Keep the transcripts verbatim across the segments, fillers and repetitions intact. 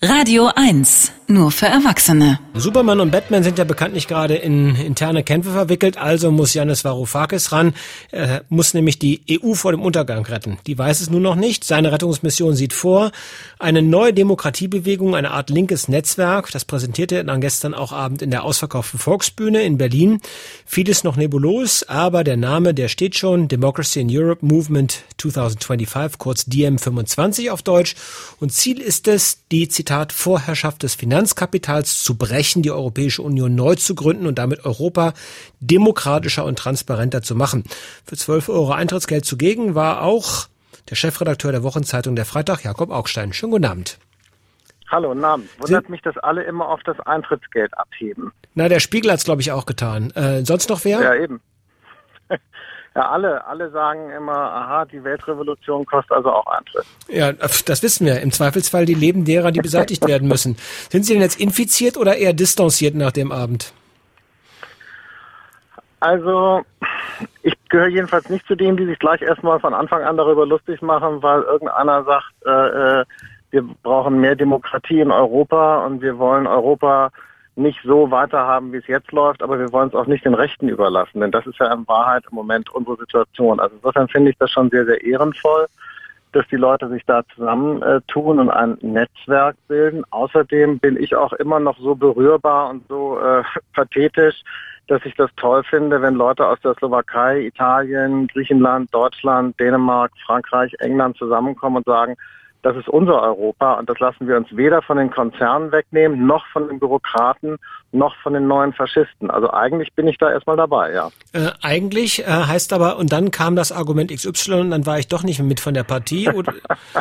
Radio eins, nur für Erwachsene. Superman und Batman sind ja bekanntlich gerade in interne Kämpfe verwickelt, also muss Yannis Varoufakis ran. Er muss nämlich die E U vor dem Untergang retten. Die weiß es nur noch nicht. Seine Rettungsmission sieht vor eine neue Demokratiebewegung, eine Art linkes Netzwerk. Das präsentierte er dann gestern auch Abend in der ausverkauften Volksbühne in Berlin. Vieles noch nebulos, aber der Name, der steht schon. Democracy in Europe Movement zwanzig fünfundzwanzig, kurz D M fünfundzwanzig auf Deutsch. Und Ziel ist es, die, Zitat, Vorherrschaft des Finanzkapitals zu brechen, die Europäische Union neu zu gründen und damit Europa demokratischer und transparenter zu machen. Für zwölf Euro Eintrittsgeld zugegen war auch der Chefredakteur der Wochenzeitung Der Freitag, Jakob Augstein. Schönen guten Abend. Hallo, guten Abend. Wundert mich, dass alle immer auf das Eintrittsgeld abheben. Na, der Spiegel hat es, glaube ich, auch getan. Äh, sonst noch wer? Ja, eben. Ja, alle, alle sagen immer, aha, die Weltrevolution kostet also auch Eintritt. Ja, das wissen wir. Im Zweifelsfall die Leben derer, die beseitigt werden müssen. Sind Sie denn jetzt infiziert oder eher distanziert nach dem Abend? Also, ich gehöre jedenfalls nicht zu denen, die sich gleich erstmal von Anfang an darüber lustig machen, weil irgendeiner sagt, äh, wir brauchen mehr Demokratie in Europa und wir wollen Europa nicht so weiterhaben, wie es jetzt läuft, aber wir wollen es auch nicht den Rechten überlassen, denn das ist ja in Wahrheit im Moment unsere Situation. Also insofern finde ich das schon sehr, sehr ehrenvoll, dass die Leute sich da zusammentun äh, und ein Netzwerk bilden. Außerdem bin ich auch immer noch so berührbar und so äh, pathetisch, dass ich das toll finde, wenn Leute aus der Slowakei, Italien, Griechenland, Deutschland, Dänemark, Frankreich, England zusammenkommen und sagen, das ist unser Europa und das lassen wir uns weder von den Konzernen wegnehmen, noch von den Bürokraten, noch von den neuen Faschisten. Also eigentlich bin ich da erstmal dabei, ja. Äh, eigentlich äh, heißt aber, und dann kam das Argument X Y und dann war ich doch nicht mit von der Partie? Oder?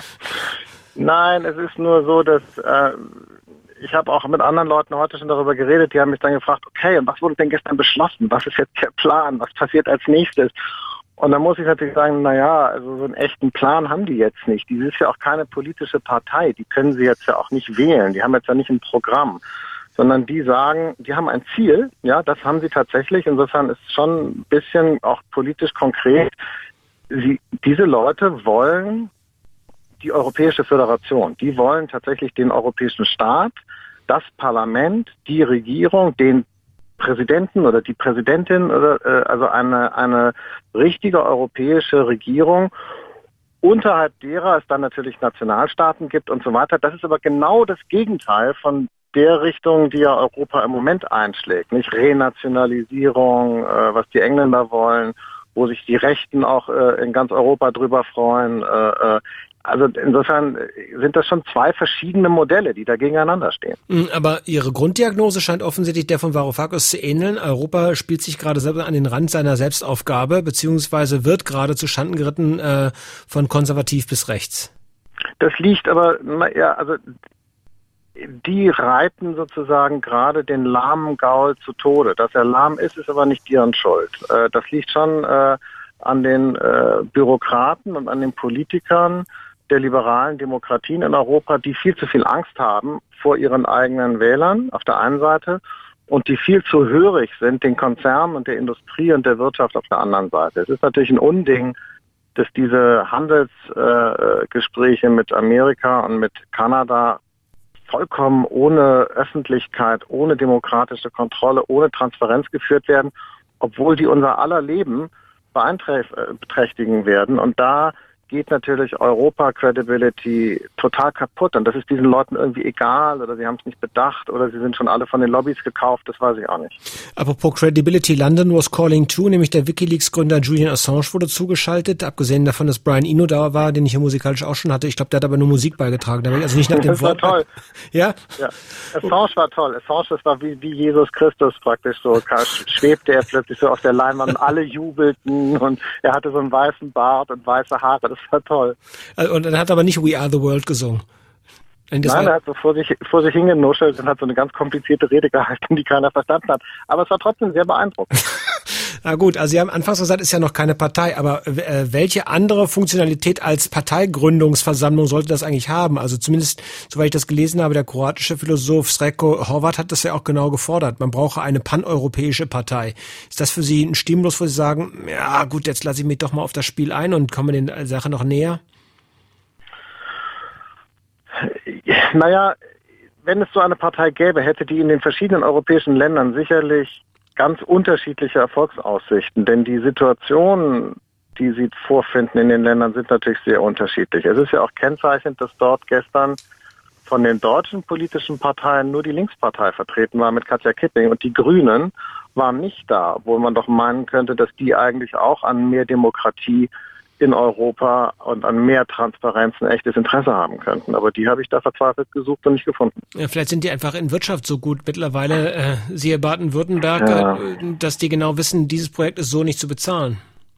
Nein, es ist nur so, dass äh, ich habe auch mit anderen Leuten heute schon darüber geredet, die haben mich dann gefragt, okay, und was wurde denn gestern beschlossen? Was ist jetzt der Plan? Was passiert als nächstes? Und dann muss ich natürlich sagen, naja, also so einen echten Plan haben die jetzt nicht. Die ist ja auch keine politische Partei, die können sie jetzt ja auch nicht wählen, die haben jetzt ja nicht ein Programm, sondern die sagen, die haben ein Ziel, ja, das haben sie tatsächlich, insofern ist es schon ein bisschen auch politisch konkret. Sie, diese Leute wollen die Europäische Föderation, die wollen tatsächlich den europäischen Staat, das Parlament, die Regierung, den Präsidenten oder die Präsidentin oder äh, also eine eine richtige europäische Regierung, unterhalb derer es dann natürlich Nationalstaaten gibt und so weiter. Das ist aber genau das Gegenteil von der Richtung, die ja Europa im Moment einschlägt. Nicht Renationalisierung, äh, was die Engländer wollen, wo sich die Rechten auch äh, in ganz Europa drüber freuen. Äh, äh, Also insofern sind das schon zwei verschiedene Modelle, die da gegeneinander stehen. Aber Ihre Grunddiagnose scheint offensichtlich der von Varoufakis zu ähneln. Europa spielt sich gerade selber an den Rand seiner Selbstaufgabe, beziehungsweise wird gerade zu Schanden geritten äh, von konservativ bis rechts. Das liegt aber, ja, also die reiten sozusagen gerade den lahmen Gaul zu Tode. Dass er lahm ist, ist aber nicht deren Schuld. Äh, das liegt schon äh, an den äh, Bürokraten und an den Politikern der liberalen Demokratien in Europa, die viel zu viel Angst haben vor ihren eigenen Wählern auf der einen Seite und die viel zu hörig sind den Konzernen und der Industrie und der Wirtschaft auf der anderen Seite. Es ist natürlich ein Unding, dass diese Handelsgespräche äh, mit Amerika und mit Kanada vollkommen ohne Öffentlichkeit, ohne demokratische Kontrolle, ohne Transparenz geführt werden, obwohl die unser aller Leben beeinträchtigen werden. Und da geht natürlich Europa-Credibility total kaputt. Und das ist diesen Leuten irgendwie egal oder sie haben es nicht bedacht oder sie sind schon alle von den Lobbys gekauft, das weiß ich auch nicht. Apropos Credibility, London was calling too, nämlich der WikiLeaks-Gründer Julian Assange wurde zugeschaltet, abgesehen davon, dass Brian Eno da war, den ich ja musikalisch auch schon hatte. Ich glaube, der hat aber nur Musik beigetragen. Also nicht nach dem das war Wort. Toll. Ja? Ja. Assange war toll. Assange, das war wie, wie Jesus Christus praktisch so. Schwebte er plötzlich so auf der Leinwand und alle jubelten und er hatte so einen weißen Bart und weiße Haare. Das war toll. Und er hat aber nicht We Are the World gesungen. Nein, er hat so vor sich, vor sich hingenuschelt und hat so eine ganz komplizierte Rede gehalten, die keiner verstanden hat. Aber es war trotzdem sehr beeindruckend. Na gut, also Sie haben anfangs gesagt, ist ja noch keine Partei, aber äh, welche andere Funktionalität als Parteigründungsversammlung sollte das eigentlich haben? Also zumindest, soweit ich das gelesen habe, der kroatische Philosoph Srećko Horvat hat das ja auch genau gefordert. Man brauche eine paneuropäische Partei. Ist das für Sie ein Stimulus, wo Sie sagen, ja gut, jetzt lasse ich mich doch mal auf das Spiel ein und komme den Sache noch näher? Naja, wenn es so eine Partei gäbe, hätte die in den verschiedenen europäischen Ländern sicherlich ganz unterschiedliche Erfolgsaussichten. Denn die Situationen, die Sie vorfinden in den Ländern, sind natürlich sehr unterschiedlich. Es ist ja auch kennzeichnend, dass dort gestern von den deutschen politischen Parteien nur die Linkspartei vertreten war mit Katja Kipping und die Grünen waren nicht da, obwohl man doch meinen könnte, dass die eigentlich auch an mehr Demokratie in Europa und an mehr Transparenz ein echtes Interesse haben könnten. Aber die habe ich da verzweifelt gesucht und nicht gefunden. Ja, vielleicht sind die einfach in Wirtschaft so gut mittlerweile, äh, siehe Baden-Württemberg, ja. äh, dass die genau wissen, dieses Projekt ist so nicht zu bezahlen.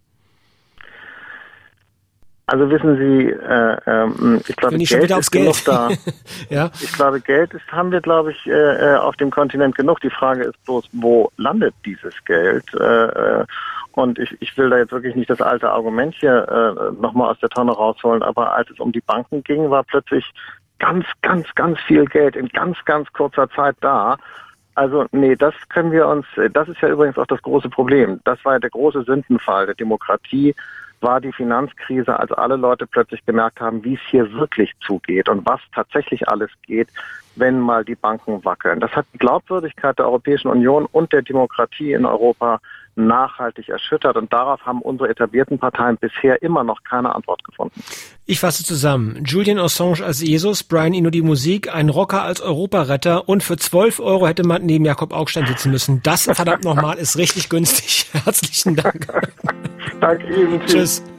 Also wissen Sie, äh, ähm, ich glaube, ich Geld ist Geld. genug da. Ja. Ich glaube, Geld ist, haben wir, glaube ich, äh, auf dem Kontinent genug. Die Frage ist bloß, wo landet dieses Geld? Äh, und ich, ich will da jetzt wirklich nicht das alte Argument hier äh, nochmal aus der Tonne rausholen, aber als es um die Banken ging, war plötzlich ganz, ganz, ganz viel Geld in ganz, ganz kurzer Zeit da. Also nee, das können wir uns, das ist ja übrigens auch das große Problem. Das war ja der große Sündenfall der Demokratie, war die Finanzkrise, als alle Leute plötzlich gemerkt haben, wie es hier wirklich zugeht und was tatsächlich alles geht, wenn mal die Banken wackeln. Das hat die Glaubwürdigkeit der Europäischen Union und der Demokratie in Europa nachhaltig erschüttert und darauf haben unsere etablierten Parteien bisher immer noch keine Antwort gefunden. Ich fasse zusammen. Julian Assange als Jesus, Brian Eno die Musik, ein Rocker als Europaretter und für zwölf Euro hätte man neben Jakob Augstein sitzen müssen. Das verdammt nochmal ist richtig günstig. Herzlichen Dank. Danke Ihnen. Tschüss.